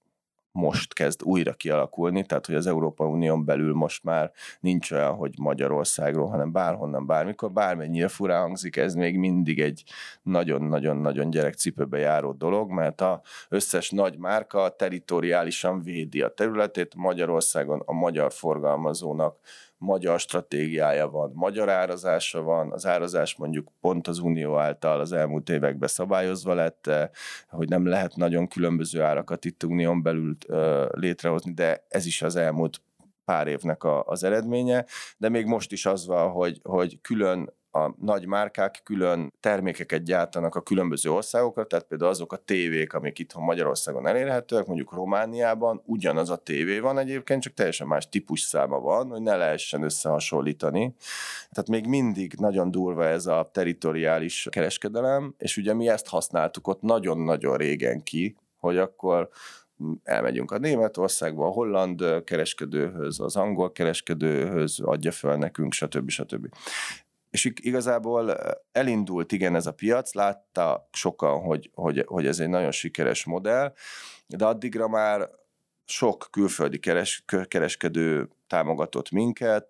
most kezd újra kialakulni, tehát hogy az Európai Unión belül most már nincs olyan, hogy Magyarországról, hanem bárhonnan, bármikor, bármennyire furán hangzik, ez még mindig egy nagyon-nagyon-nagyon gyerekcipőbe járó dolog, mert az összes nagy márka territoriálisan védi a területét, Magyarországon a magyar forgalmazónak magyar stratégiája van, magyar árazása van, az árazás mondjuk pont az Unió által az elmúlt években szabályozva lett, hogy nem lehet nagyon különböző árakat itt Unión belül létrehozni, de ez is az elmúlt pár évnek a, az eredménye, de még most is az van, hogy, hogy külön a nagy márkák külön termékeket gyártanak a különböző országokra, tehát például azok a tévék, amik itthon Magyarországon elérhetőek, mondjuk Romániában ugyanaz a tévé van egyébként, csak teljesen más típusszáma van, hogy ne lehessen összehasonlítani. Tehát még mindig nagyon durva ez a territoriális kereskedelem, és ugye mi ezt használtuk ott nagyon-nagyon régen ki, hogy akkor elmegyünk a Németországba, a holland kereskedőhöz, az angol kereskedőhöz, adja föl nekünk, stb. stb. És igazából elindult igen ez a piac, látta sokan, hogy, hogy, hogy ez egy nagyon sikeres modell, de addigra már sok külföldi keres, kereskedő támogatott minket,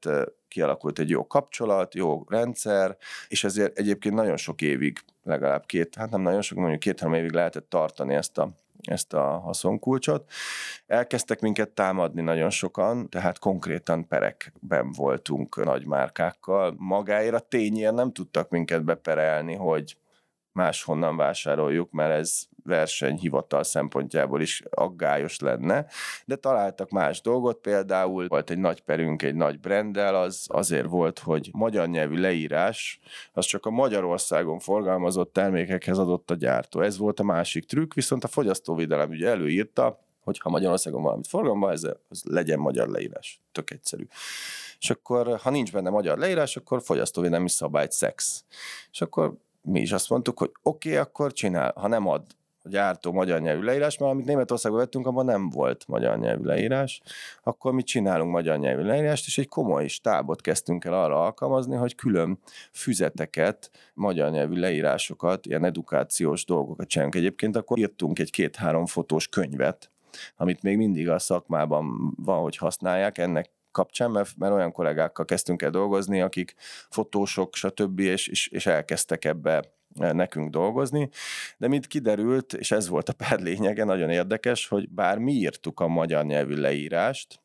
kialakult egy jó kapcsolat, jó rendszer, és ezért egyébként nagyon sok évig, legalább két, hát nem nagyon sok, mondjuk két-három évig lehetett tartani ezt a ezt a haszonkulcsot. Elkezdtek minket támadni nagyon sokan, tehát konkrétan perekben voltunk nagy márkákkal. Magáért a tényért nem tudtak minket beperelni, hogy máshonnan vásároljuk, mert ez versenyhivatal szempontjából is aggályos lenne, de találtak más dolgot, például volt egy nagy perünk egy nagy branddel, az azért volt, hogy magyar nyelvű leírás, az csak a Magyarországon forgalmazott termékekhez adott a gyártó. Ez volt a másik trükk, viszont a fogyasztóvédelem ugye előírta, hogy ha Magyarországon valamit forgalomban, ez, ez legyen magyar leírás. Tök egyszerű. És akkor, ha nincs benne magyar leírás, akkor fogyasztóvédelmi szabályt szex. És akkor mi is azt mondtuk, hogy oké, okay, akkor csinál, ha nem ad a gyártó magyar nyelvű leírás, mert amit Németországban vettünk, abban nem volt magyar nyelvű leírás, akkor mi csinálunk magyar nyelvű leírást, és egy komoly stábot kezdtünk el arra alkalmazni, hogy külön füzeteket, magyar nyelvű leírásokat, ilyen edukációs dolgokat csinálunk. Egyébként akkor írtunk egy két-három fotós könyvet, amit még mindig a szakmában van, hogy használják, ennek kapcsán, mert, mert olyan kollégákkal kezdtünk el dolgozni, akik fotósok, stb. És, és, és elkezdtek ebbe nekünk dolgozni, de mint kiderült, és ez volt a per lényege, nagyon érdekes, hogy bár mi írtuk a magyar nyelvű leírást,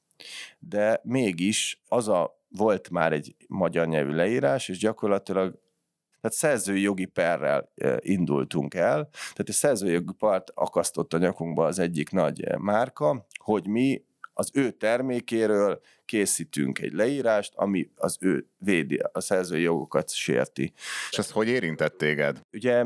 de mégis az a, volt már egy magyar nyelvű leírás, és gyakorlatilag tehát szerzői jogi perrel indultunk el, tehát egy szerzői jogi pert akasztott a nyakunkba az egyik nagy márka, hogy mi az ő termékéről készítünk egy leírást, ami az ő védi, a szerzői jogokat sérti. És ez hogy érintett téged? Ugye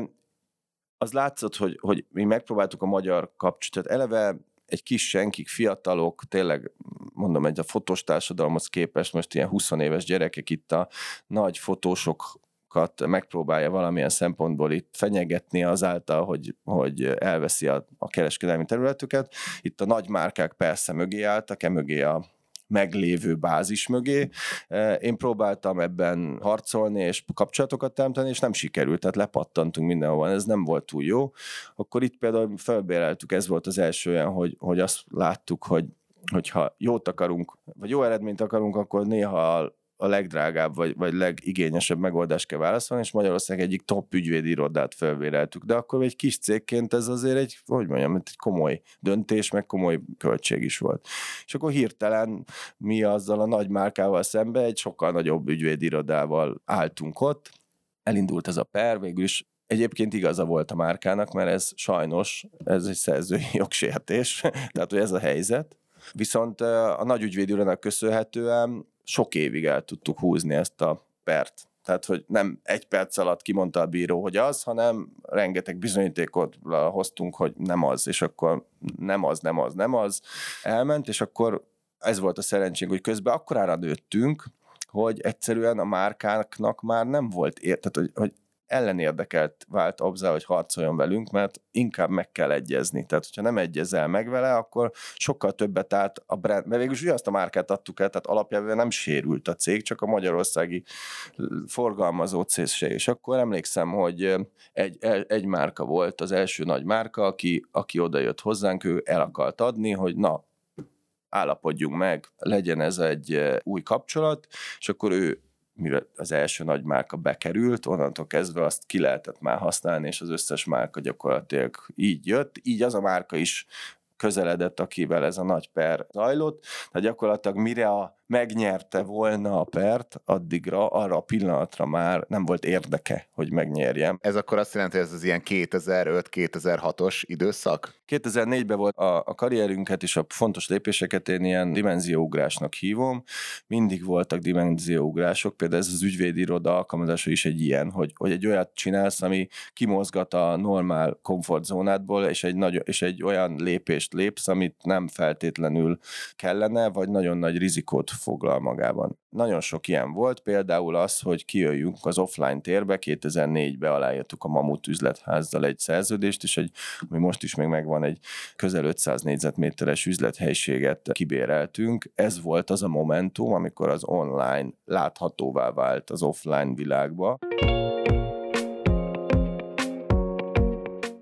az látszott, hogy, hogy mi megpróbáltuk a magyar kapcsolatot. Eleve egy kis senkik, fiatalok, tényleg mondom, egy a fotós társadalomhoz képest most ilyen húsz éves gyerekek itt a nagy fotósok megpróbálja valamilyen szempontból itt fenyegetni azáltal, hogy, hogy elveszi a, a kereskedelmi területüket. Itt a nagy márkák persze mögé álltak, e mögé a meglévő bázis mögé. Én próbáltam ebben harcolni és kapcsolatokat teremteni, és nem sikerült, tehát lepattantunk mindenhol, ez nem volt túl jó. Akkor itt például felbéreltük, ez volt az első olyan, hogy, hogy azt láttuk, hogy hogyha jót akarunk, vagy jó eredményt akarunk, akkor néha a legdrágább, vagy, vagy legigényesebb megoldást kell válaszolni, és Magyarország egyik top ügyvédirodát felvéreltük. De akkor egy kis cégként ez azért egy, hogy mondjam, egy komoly döntés, meg komoly költség is volt. És akkor hirtelen mi azzal a nagy márkával szembe egy sokkal nagyobb ügyvédirodával álltunk ott. Elindult ez a per, végül is egyébként igaza volt a márkának, mert ez sajnos, ez egy szerzői jogsértés, tehát hogy ez a helyzet. Viszont a nagy ügyvédirodának köszönhetően sok évig el tudtuk húzni ezt a pert. Tehát, hogy nem egy perc alatt kimondta a bíró, hogy az, hanem rengeteg bizonyítékot hoztunk, hogy nem az, és akkor nem az, nem az, nem az. Elment, és akkor ez volt a szerencsénk, hogy közben akkorára nőttünk, hogy egyszerűen a márkáknak már nem volt ért, tehát, hogy, hogy ellenérdekelt vált Obza, hogy harcoljon velünk, mert inkább meg kell egyezni. Tehát, hogyha nem egyezel meg vele, akkor sokkal többet állt a brand, mert végülis ugyanazt a márkát adtuk el, tehát alapjában nem sérült a cég, csak a magyarországi forgalmazó cég. És akkor emlékszem, hogy egy, egy márka volt, az első nagy márka, aki, aki odajött hozzánk, ő el akart adni, hogy na, állapodjunk meg, legyen ez egy új kapcsolat, és akkor ő mivel az első nagy márka bekerült, onnantól kezdve azt ki lehetett már használni, és az összes márka gyakorlatilag így jött. Így az a márka is közeledett, akivel ez a nagy per zajlott. Tehát gyakorlatilag mire a megnyerte volna a pert, addigra, arra a pillanatra már nem volt érdeke, hogy megnyerjem. Ez akkor azt jelenti, hogy ez az ilyen kétezer-öt kétezer-hatos időszak? kétezer-négyben volt a, a karrierünket és a fontos lépéseket én ilyen dimenzióugrásnak hívom. Mindig voltak dimenzióugrások, például ez az ügyvédiroda alkalmazása is egy ilyen, hogy, hogy egy olyat csinálsz, ami kimozgat a normál komfortzónádból, és egy, nagy, és egy olyan lépést lépsz, amit nem feltétlenül kellene, vagy nagyon nagy rizikót foglal magában. Nagyon sok ilyen volt, például az, hogy kijöjjünk az offline térbe, kétezer-négyben aláírtuk a Mamut üzletházzal egy szerződést, és egy, ami most is még megvan, egy közel ötszáz négyzetméteres üzlethelyiséget kibéreltünk. Ez volt az a momentum, amikor az online láthatóvá vált az offline világba.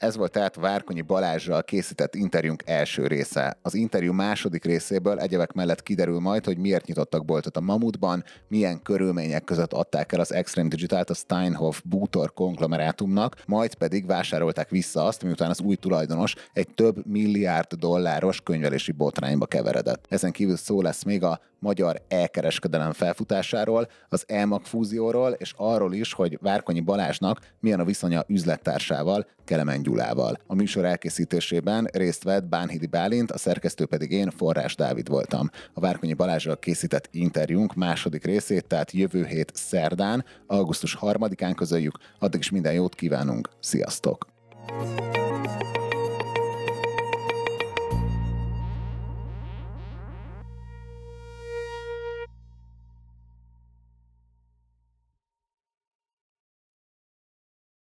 Ez volt tehát Várkonyi Balázssal készített interjúnk első része. Az interjú második részéből egyebek mellett kiderül majd, hogy miért nyitottak boltot a Mamutban, milyen körülmények között adták el az Extreme Digitalt a Steinhoff Bútor konglomerátumnak, majd pedig vásárolták vissza azt, miután az új tulajdonos egy több milliárd dolláros könyvelési botrányba keveredett. Ezen kívül szó lesz még a magyar e-kereskedelem felfutásáról, az e-mag fúzióról, és arról is, hogy Várkonyi Balázsnak milyen a viszonya üzlettársával, Kelemen Gyulával. A műsor elkészítésében részt vett Bánhidi Bálint, a szerkesztő pedig én, Forrás Dávid voltam. A Várkonyi Balázsral készített interjúnk második részét, tehát jövő hét szerdán, augusztus harmadikán közöljük. Addig is minden jót kívánunk, sziasztok!